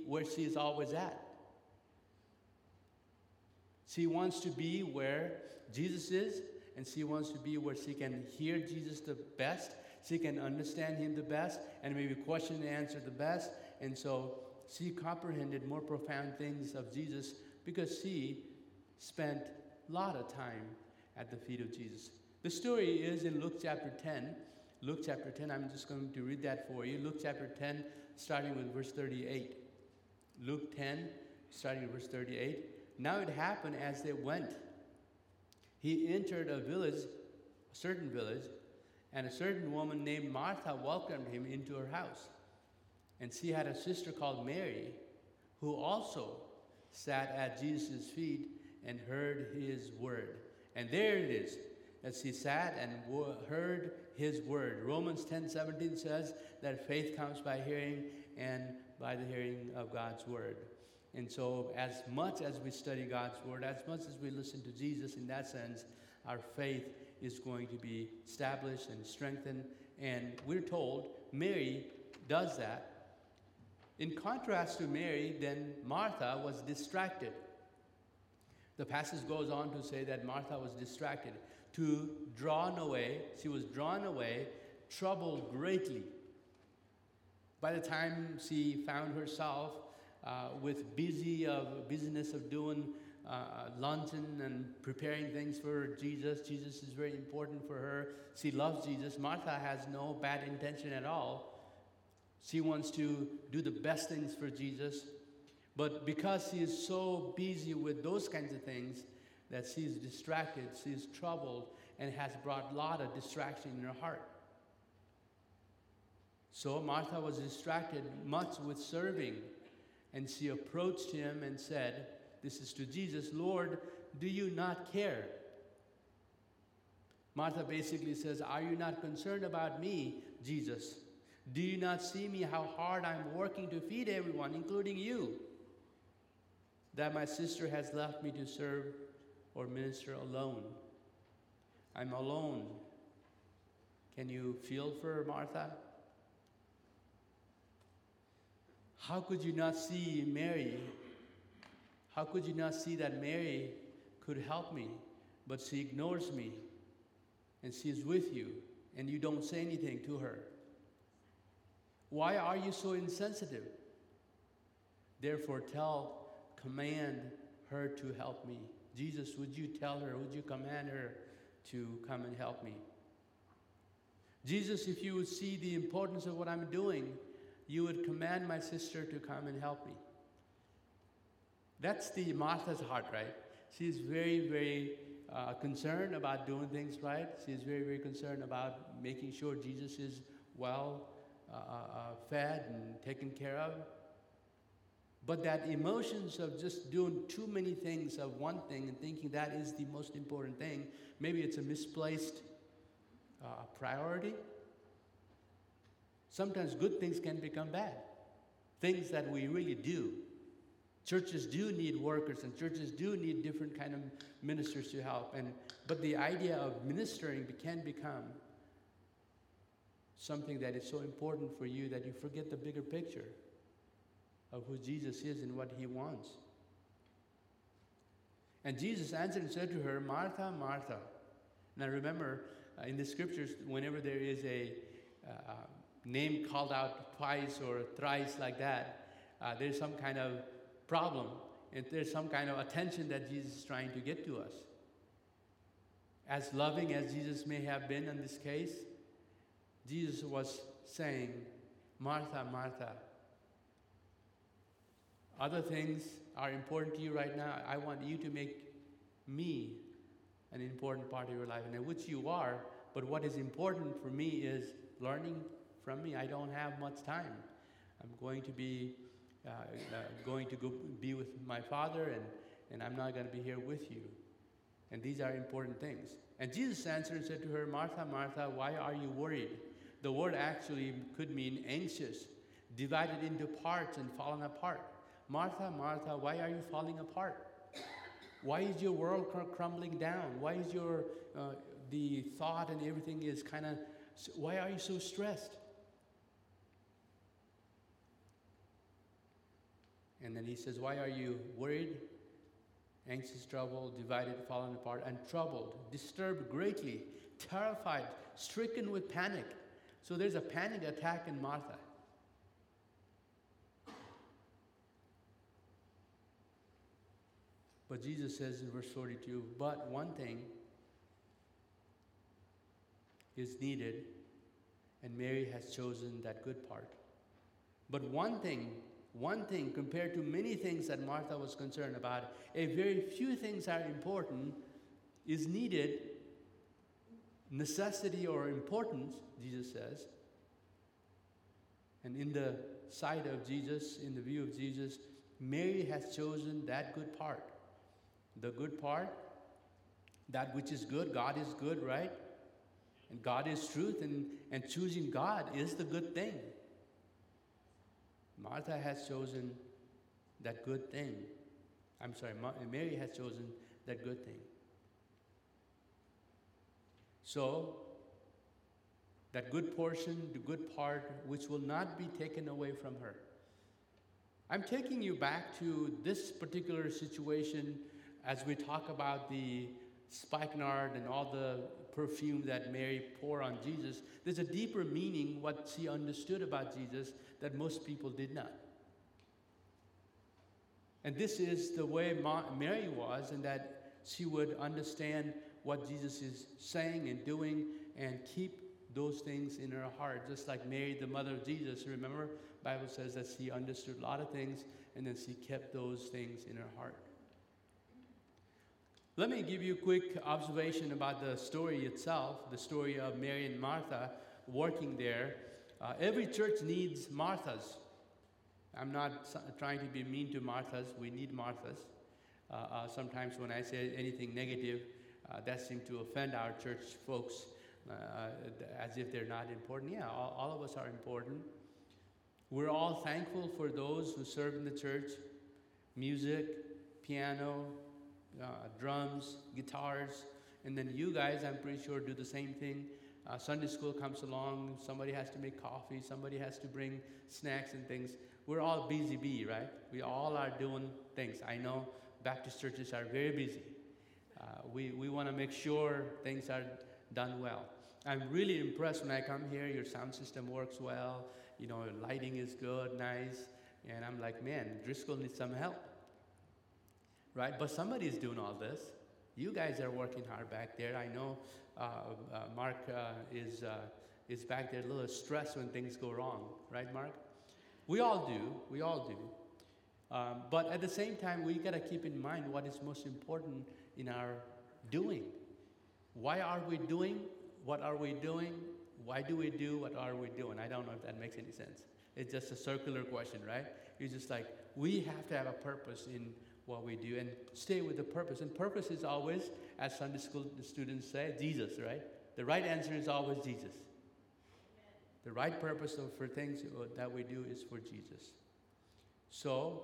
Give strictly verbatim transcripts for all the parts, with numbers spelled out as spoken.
where she is always at. She wants to be where Jesus is, and she wants to be where she can hear Jesus the best, she can understand him the best, and maybe question and answer the best. And so she comprehended more profound things of Jesus because she spent a lot of time at the feet of Jesus. The story is in Luke chapter ten. Luke chapter ten, I'm just going to read that for you. Luke chapter ten, starting with verse thirty-eight. Luke ten, starting with verse thirty-eight. Now it happened as they went. He entered a village, a certain village, and a certain woman named Martha welcomed him into her house. And she had a sister called Mary, who also sat at Jesus' feet and heard his word. And there it is, that she sat and heard his word. Romans ten seventeen says that faith comes by hearing, and by the hearing of God's word. And so as much as we study God's word, as much as we listen to Jesus in that sense, our faith is going to be established and strengthened. And we're told Mary does that. In contrast to Mary, then Martha was distracted. The passage goes on to say that Martha was distracted, to drawn away. She was drawn away, troubled greatly. By the time she found herself uh, with busy of business of doing uh, luncheon and preparing things for Jesus, Jesus is very important for her. She loves Jesus. Martha has no bad intention at all. She wants to do the best things for Jesus. But because she is so busy with those kinds of things, that she is distracted, she is troubled, and has brought a lot of distraction in her heart. So Martha was distracted much with serving, and she approached him and said, this is to Jesus, Lord, do you not care? Martha basically says, are you not concerned about me, Jesus? Do you not see me how hard I'm working to feed everyone, including you? That my sister has left me to serve or minister alone. I'm alone. Can you feel for Martha? How could you not see Mary? How could you not see that Mary could help me, but she ignores me, and she is with you, and you don't say anything to her? Why are you so insensitive? Therefore, tell, command her to help me. Jesus, would you tell her, would you command her to come and help me? Jesus, if you would see the importance of what I'm doing, you would command my sister to come and help me. That's the Martha's heart, right? She's very, very uh, concerned about doing things right. She's very, very concerned about making sure Jesus is well uh, uh, fed and taken care of. But that emotions of just doing too many things of one thing and thinking that is the most important thing, maybe it's a misplaced uh, priority. Sometimes good things can become bad. Things that we really do. Churches do need workers, and churches do need different kind of ministers to help. And but the idea of ministering can become something that is so important for you that you forget the bigger picture of who Jesus is and what he wants. And Jesus answered and said to her, Martha, Martha. Now remember, uh, in the scriptures, whenever there is a uh, name called out twice or thrice like that, uh, there's some kind of problem, and there's some kind of attention that Jesus is trying to get to us. As loving as Jesus may have been in this case, Jesus was saying, Martha, Martha, other things are important to you right now. I want you to make me an important part of your life, and which you are, but what is important for me is learning from me. I don't have much time. I'm going to be uh, uh, going to go be with my Father, and, and I'm not going to be here with you. And these are important things. And Jesus answered and said to her, Martha, Martha, why are you worried? The word actually could mean anxious, divided into parts and fallen apart. Martha, Martha, why are you falling apart? Why is your world cr- crumbling down? Why is your, uh, the thought and everything is kind of, why are you so stressed? And then he says, why are you worried, anxious, troubled, divided, fallen apart, and troubled, disturbed greatly, terrified, stricken with panic? So there's a panic attack in Martha. But Jesus says in verse forty-two, but one thing is needed, and Mary has chosen that good part. But one thing, one thing compared to many things that Martha was concerned about, a very few things are important, is needed, necessity or importance, Jesus says. And in the sight of Jesus, in the view of Jesus, Mary has chosen that good part. The good part, that which is good. God is good, right? And God is truth, and, and choosing God is the good thing. Martha has chosen that good thing. I'm sorry, Mary has chosen that good thing. So, that good portion, the good part, which will not be taken away from her. I'm taking you back to this particular situation as we talk about the spikenard and all the perfume that Mary poured on Jesus. There's a deeper meaning, what she understood about Jesus, that most people did not. And this is the way Ma- Mary was, in that she would understand what Jesus is saying and doing and keep those things in her heart. Just like Mary, the mother of Jesus, remember, the Bible says that she understood a lot of things and then she kept those things in her heart. Let me give you a quick observation about the story itself, the story of Mary and Martha working there. Uh, every church needs Marthas. I'm not trying to be mean to Marthas. We need Marthas. Uh, uh, sometimes when I say anything negative, uh, that seems to offend our church folks uh, as if they're not important. Yeah, all, all of us are important. We're all thankful for those who serve in the church. Music, piano, uh, drums, guitars, and then you guys, I'm pretty sure, do the same thing. Uh, Sunday school comes along, somebody has to make coffee, somebody has to bring snacks and things. We're all busy bee, right? We all are doing things. I know Baptist churches are very busy. Uh, we we want to make sure things are done well. I'm really impressed when I come here. Your sound system works well. You know, lighting is good, nice. And I'm like, man, Driscoll needs some help. Right? But somebody is doing all this. You guys are working hard back there. I know uh, uh, Mark uh, is, uh, is back there a little stressed when things go wrong. Right, Mark? We all do. We all do. Um, but at the same time, we got to keep in mind what is most important in our doing. Why are we doing? What are we doing? Why do we do? What are we doing? I don't know if that makes any sense. It's just a circular question, right? It's just like, we have to have a purpose in what we do and stay with the purpose. And purpose is always, as Sunday school students say, Jesus, right? The right answer is always Jesus. The right purpose for things that we do is for Jesus. So,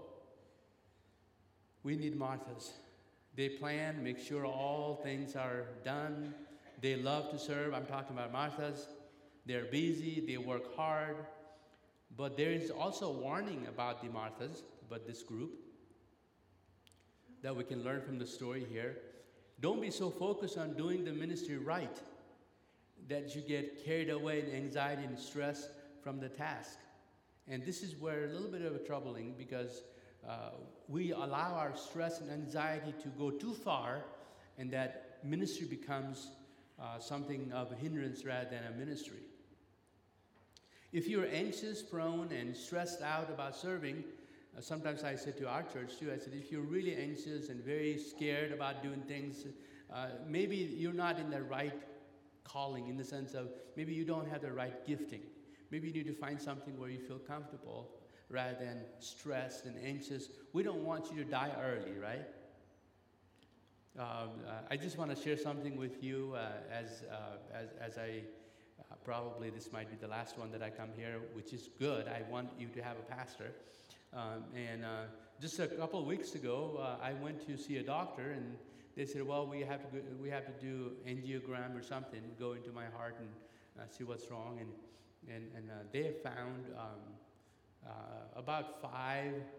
we need Marthas. They plan, make sure all things are done. They love to serve. I'm talking about Marthas. They're busy, they work hard. But there is also a warning about the Marthas, about this group, that we can learn from the story here. Don't be so focused on doing the ministry right that you get carried away in anxiety and stress from the task. And this is where a little bit of a troubling, because uh, we allow our stress and anxiety to go too far, and that ministry becomes uh, something of a hindrance rather than a ministry. If you're anxious, prone, and stressed out about serving, Uh, sometimes I said to our church too, I said, if you're really anxious and very scared about doing things, uh, maybe you're not in the right calling, in the sense of maybe you don't have the right gifting. Maybe you need to find something where you feel comfortable rather than stressed and anxious. We don't want you to die early, right? Um, uh, I just want to share something with you uh, as, uh, as, as I, uh, probably this might be the last one that I come here, which is good. I want you to have a pastor. Um, and uh, just a couple of weeks ago, uh, I went to see a doctor, and they said, well, we have to go, we have to do angiogram or something, go into my heart and uh, see what's wrong. And, and, and uh, they have found um, uh, about five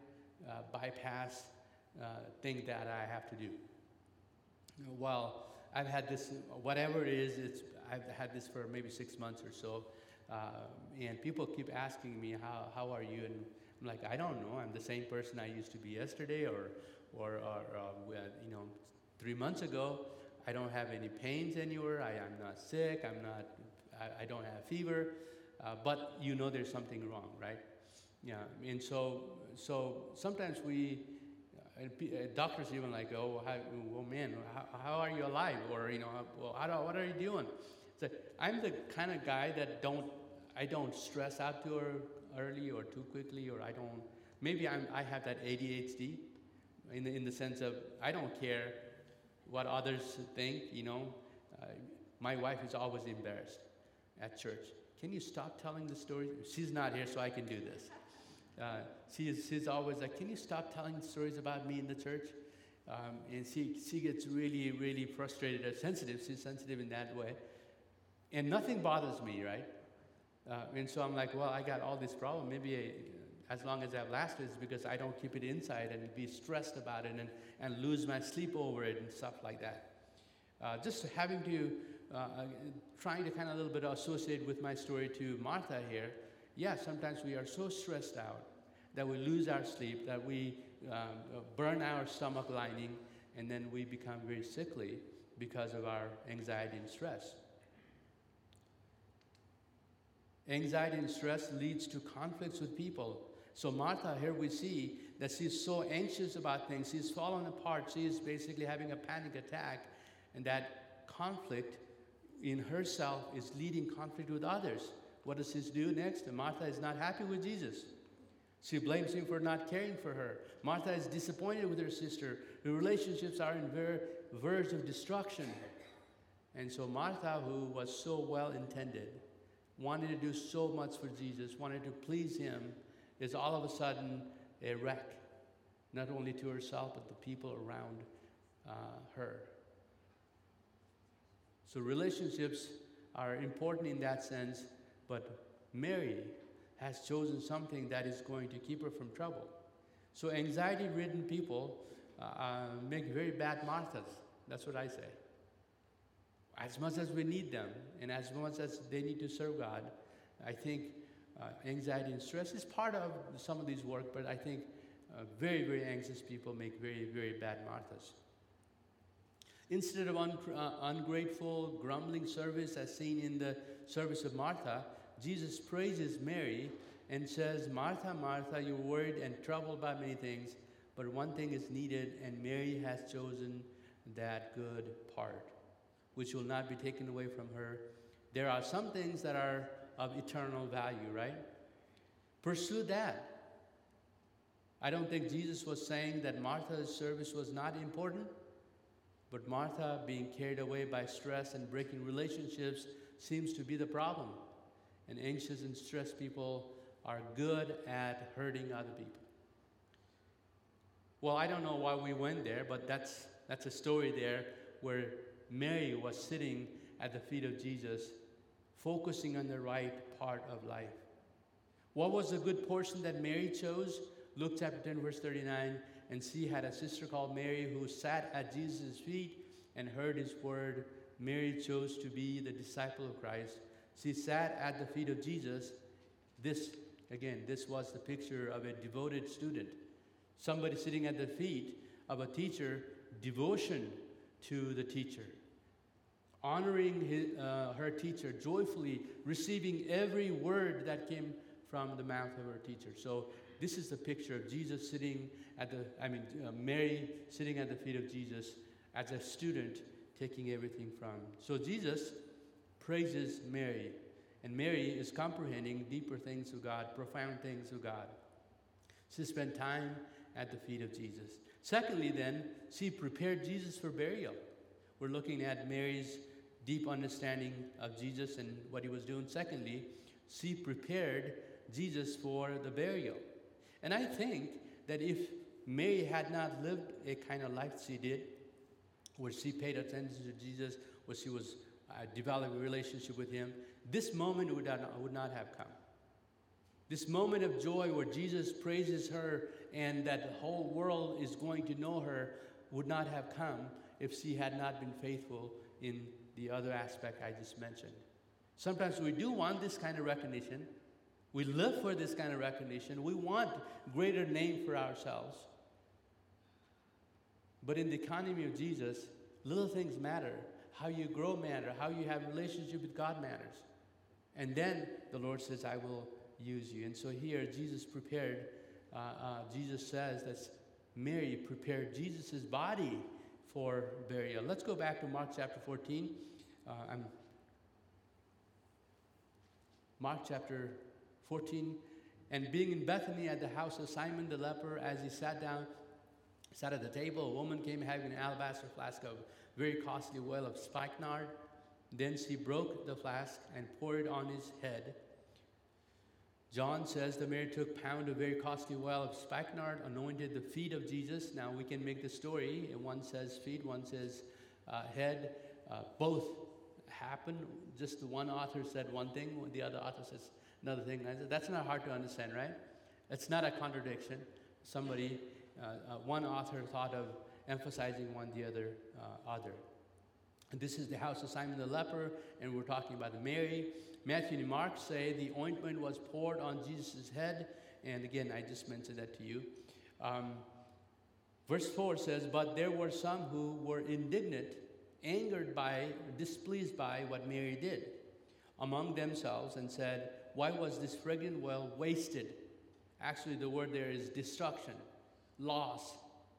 uh, bypass uh, thing that I have to do. Well, I've had this, whatever it is, it's, I've had this for maybe six months or so, uh, and people keep asking me, how, how are you? And I'm like, I don't know. I'm the same person I used to be yesterday or, or, or uh, you know, three months ago. I don't have any pains anywhere. I am not sick. I'm not, I, I don't have fever. Uh, but you know there's something wrong, right? Yeah, and so, so sometimes we, uh, doctors even like, oh, how, oh man, how, how are you alive? Or, you know, well, how do, what are you doing? So I'm the kind of guy that don't, I don't stress out too early or too quickly, or I don't, maybe I'm, I have that A D H D in the, in the sense of I don't care what others think, you know. Uh, my wife is always embarrassed at church. Can you stop telling the story? She's not here, so I can do this. Uh, she is, she's always like, can you stop telling stories about me in the church? Um, and she, she gets really, really frustrated or sensitive. She's sensitive in that way. And nothing bothers me, right? Uh, and so I'm like, well, I got all this problem. Maybe I, as long as I've lasted, it's because I don't keep it inside and be stressed about it and, and lose my sleep over it and stuff like that. Uh, just having to, uh, trying to kind of a little bit associate with my story to Martha here. Yeah, sometimes we are so stressed out that we lose our sleep, that we um, burn our stomach lining, and then we become very sickly because of our anxiety and stress. Anxiety and stress leads to conflicts with people. So Martha, here we see that she's so anxious about things. She's fallen apart. She is basically having a panic attack. And that conflict in herself is leading conflict with others. What does she do next? Martha is not happy with Jesus. She blames him for not caring for her. Martha is disappointed with her sister. The relationships are in ver- verge of destruction. And so Martha, who was so well-intended, wanted to do so much for Jesus, wanted to please him, is all of a sudden a wreck, not only to herself, but the people around uh, her. So relationships are important in that sense, but Mary has chosen something that is going to keep her from trouble. So anxiety-ridden people uh, make very bad Marthas. That's what I say. As much as we need them, and as much as they need to serve God, I think uh, anxiety and stress is part of some of these work, but I think uh, very, very anxious people make very, very bad Marthas. Instead of un- uh, ungrateful, grumbling service as seen in the service of Martha, Jesus praises Mary and says, Martha, Martha, you're worried and troubled by many things, but one thing is needed, and Mary has chosen that good part, which will not be taken away from her. There are some things that are of eternal value, right? Pursue that. I don't think Jesus was saying that Martha's service was not important, but Martha, being carried away by stress and breaking relationships, seems to be the problem. And anxious and stressed people are good at hurting other people. Well, I don't know why we went there, but that's that's a story there where Mary was sitting at the feet of Jesus, focusing on the right part of life. What was the good portion that Mary chose? Luke chapter ten, verse thirty-nine, and she had a sister called Mary who sat at Jesus' feet and heard his word. Mary chose to be the disciple of Christ. She sat at the feet of Jesus. This, again, this was the picture of a devoted student. Somebody sitting at the feet of a teacher, devotion to the teacher, honoring his, uh, her teacher, joyfully receiving every word that came from the mouth of her teacher. So this is the picture of Jesus sitting at the, I mean, uh, Mary sitting at the feet of Jesus as a student, taking everything from. So Jesus praises Mary, and Mary is comprehending deeper things of God, profound things of God. She spent time at the feet of Jesus. Secondly, then, she prepared Jesus for burial. We're looking at Mary's deep understanding of Jesus and what he was doing. Secondly, she prepared Jesus for the burial. And I think that if Mary had not lived a kind of life she did, where she paid attention to Jesus, where she was uh, developing a relationship with him, this moment would not, would not have come. This moment of joy where Jesus praises her and that the whole world is going to know her would not have come if she had not been faithful in the other aspect I just mentioned. Sometimes we do want this kind of recognition. We live for this kind of recognition. We want greater name for ourselves. But in the economy of Jesus, little things matter. How you grow matter. How you have relationship with God matters. And then the Lord says, I will use you. And so here, Jesus prepared, uh, uh, Jesus says that Mary prepared Jesus' body for burial. Let's go back to Mark chapter fourteen. Uh, I'm Mark chapter fourteen. And being in Bethany at the house of Simon the leper, as he sat down, sat at the table, a woman came having an alabaster flask of very costly oil of spikenard. Then she broke the flask and poured it on his head. John says that Mary took a pound of very costly oil of spikenard, anointed the feet of Jesus. Now we can make the story. One says feet, one says uh, head. Uh, both happen. Just the one author said one thing, the other author says another thing. That's not hard to understand, right? It's not a contradiction. Somebody, uh, uh, one author thought of emphasizing one, the other, uh, other. And this is the house of Simon the leper, and we're talking about Mary. Matthew and Mark say the ointment was poured on Jesus' head, and again, I just mentioned that to you. Um, verse four says, but there were some who were indignant, angered by, displeased by what Mary did among themselves, and said, why was this fragrant oil wasted? Actually, the word there is destruction, loss.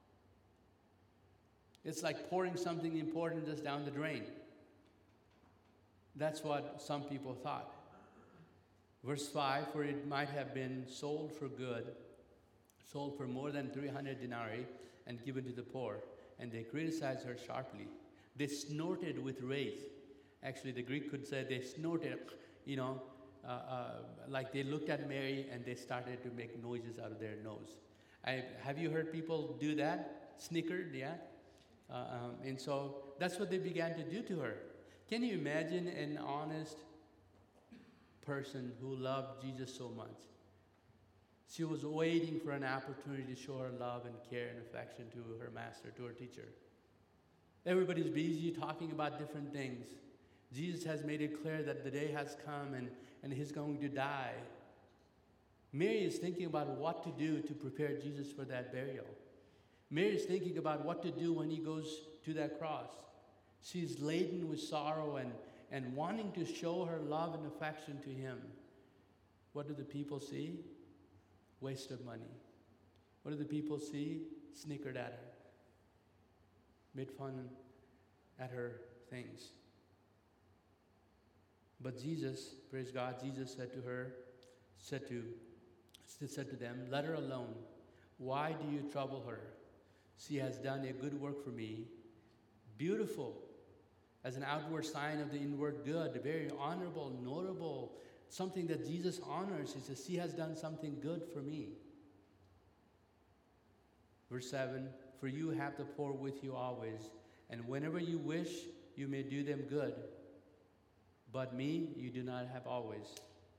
It's like pouring something important just down the drain. That's what some people thought. Verse five, for it might have been sold for good, sold for more than three hundred denarii, and given to the poor. And they criticized her sharply. They snorted with rage. Actually, the Greek could say they snorted, you know, uh, uh, like they looked at Mary and they started to make noises out of their nose. I, have you heard people do that? Snickered, yeah? Uh, um, and so that's what they began to do to her. Can you imagine an honest person who loved Jesus so much? She was waiting for an opportunity to show her love and care and affection to her master, to her teacher. Everybody's busy talking about different things. Jesus has made it clear that the day has come and, and he's going to die. Mary is thinking about what to do to prepare Jesus for that burial. Mary is thinking about what to do when he goes to that cross. She's laden with sorrow and, and wanting to show her love and affection to him. What do the people see? Waste of money. What do the people see? Snickered at her. Made fun at her things. But Jesus, praise God, Jesus said to her, said to, said to them, let her alone. Why do you trouble her? She has done a good work for me, beautiful, as an outward sign of the inward good, very honorable, notable, something that Jesus honors. He says, she has done something good for me. Verse seven, for you have the poor with you always, and whenever you wish, you may do them good. But me, you do not have always.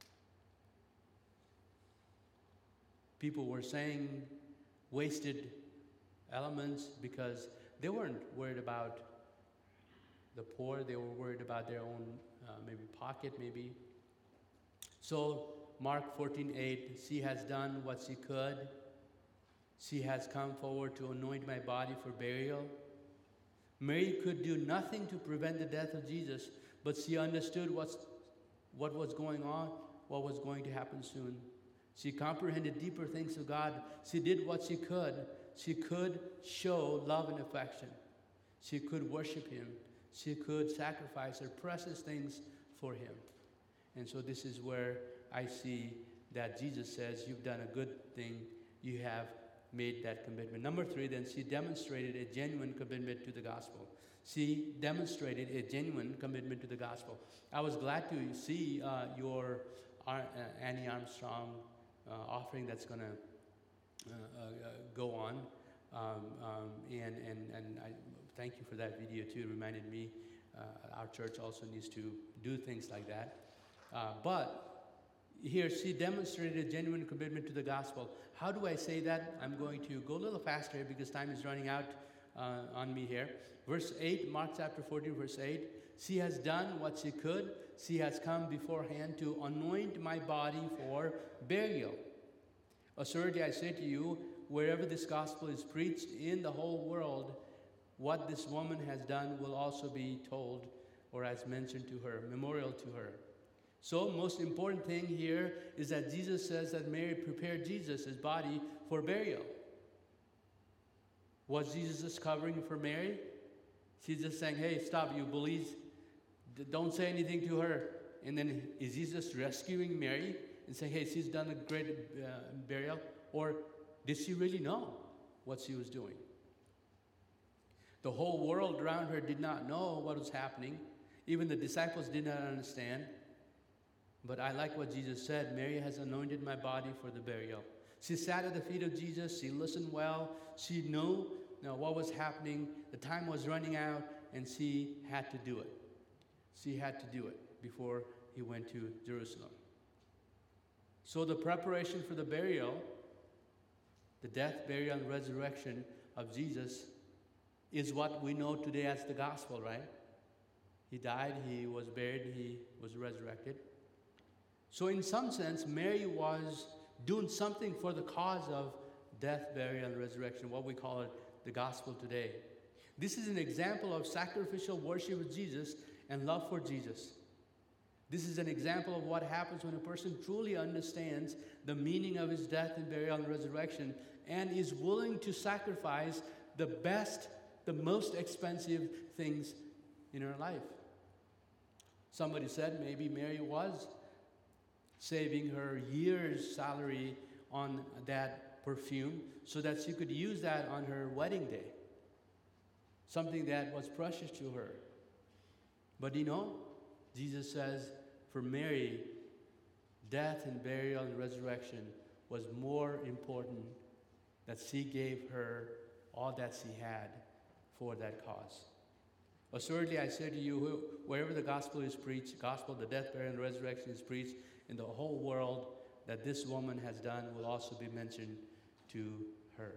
People were saying wasted elements because they weren't worried about the poor. They were worried about their own uh, maybe pocket, maybe. So Mark fourteen eight, she has done what she could. She has come forward to anoint my body for burial. Mary could do nothing to prevent the death of Jesus, but she understood what's, what was going on, what was going to happen soon. She comprehended deeper things of God. She did what she could. She could show love and affection. She could worship him. She could sacrifice her precious things for him. And so this is where I see that Jesus says, you've done a good thing. You have made that commitment. Number three, then she demonstrated a genuine commitment to the gospel. She demonstrated a genuine commitment to the gospel. I was glad to see uh, your uh, Annie Armstrong uh, offering that's going to uh, uh, go on. Um, um, and, and, and I thank you for that video too. It reminded me uh, our church also needs to do things like that. Uh, but here she demonstrated a genuine commitment to the gospel. How do I say that? I'm going to go a little faster here because time is running out uh, on me here. Verse eight, Mark chapter fourteen, verse eight. She has done what she could. She has come beforehand to anoint my body for burial. Assuredly, I say to you, wherever this gospel is preached in the whole world, what this woman has done will also be told, or as mentioned to her, memorial to her. So, most important thing here is that Jesus says that Mary prepared Jesus' body for burial. Was Jesus covering for Mary? She's just saying, hey, stop, you bullies. Don't say anything to her. And then is Jesus rescuing Mary and saying, hey, she's done a great uh, burial? Or did she really know what she was doing? The whole world around her did not know what was happening. Even the disciples did not understand. But I like what Jesus said. Mary has anointed my body for the burial. She sat at the feet of Jesus. She listened well. She knew, you know, what was happening. The time was running out, and she had to do it. She had to do it before he went to Jerusalem. So the preparation for the burial, the death, burial, and resurrection of Jesus is what we know today as the gospel, right? He died, he was buried, he was resurrected. So in some sense, Mary was doing something for the cause of death, burial, and resurrection, what we call it the gospel today. This is an example of sacrificial worship of Jesus and love for Jesus. This is an example of what happens when a person truly understands the meaning of his death and burial and resurrection and is willing to sacrifice the best, the most expensive things in her life. Somebody said maybe Mary was saving her year's salary on that perfume so that she could use that on her wedding day. Something that was precious to her. But you know, Jesus says for Mary, death and burial and resurrection was more important, that she gave her all that she had for that cause. Assuredly, I say to you, wherever the gospel is preached, gospel, the death, burial, and resurrection is preached in the whole world, that this woman has done will also be mentioned to her.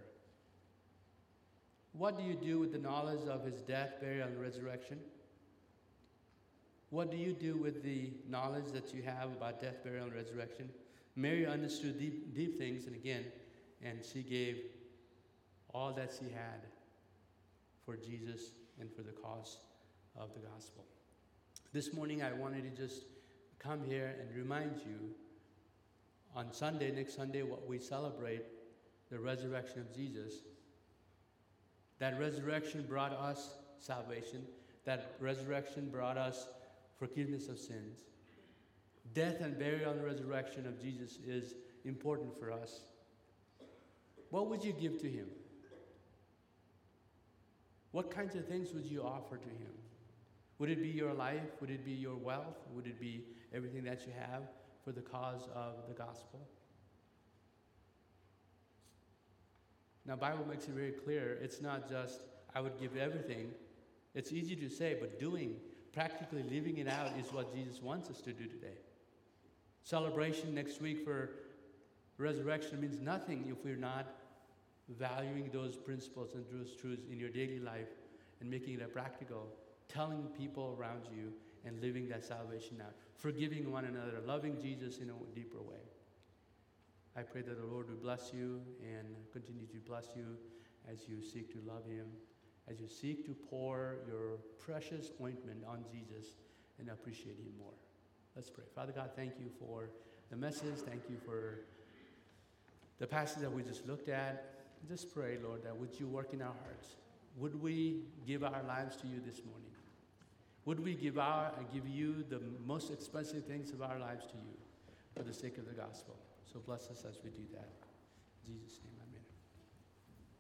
What do you do with the knowledge of his death, burial, and resurrection? What do you do with the knowledge that you have about death, burial, and resurrection? Mary understood deep, deep things, and again, and she gave all that she had for Jesus and for the cause of the gospel. This morning, I wanted to just come here and remind you, on Sunday, next Sunday, what we celebrate, the resurrection of Jesus. That resurrection brought us salvation. That resurrection brought us forgiveness of sins. Death and burial and resurrection of Jesus is important for us. What would you give to him? What kinds of things would you offer to him? Would it be your life? Would it be your wealth? Would it be everything that you have for the cause of the gospel? Now, the Bible makes it very clear. It's not just, I would give everything. It's easy to say, but doing, practically living it out is what Jesus wants us to do today. Celebration next week for resurrection means nothing if we're not valuing those principles and those truths in your daily life and making it practical, telling people around you and living that salvation out, forgiving one another, loving Jesus in a deeper way. I pray that the Lord will bless you and continue to bless you as you seek to love him, as you seek to pour your precious ointment on Jesus and appreciate him more. Let's pray. Father God, thank you for the message. Thank you for the passage that we just looked at. Just pray, Lord, that would you work in our hearts? Would we give our lives to you this morning? Would we give our give you the most expensive things of our lives to you for the sake of the gospel? So bless us as we do that. In Jesus' name.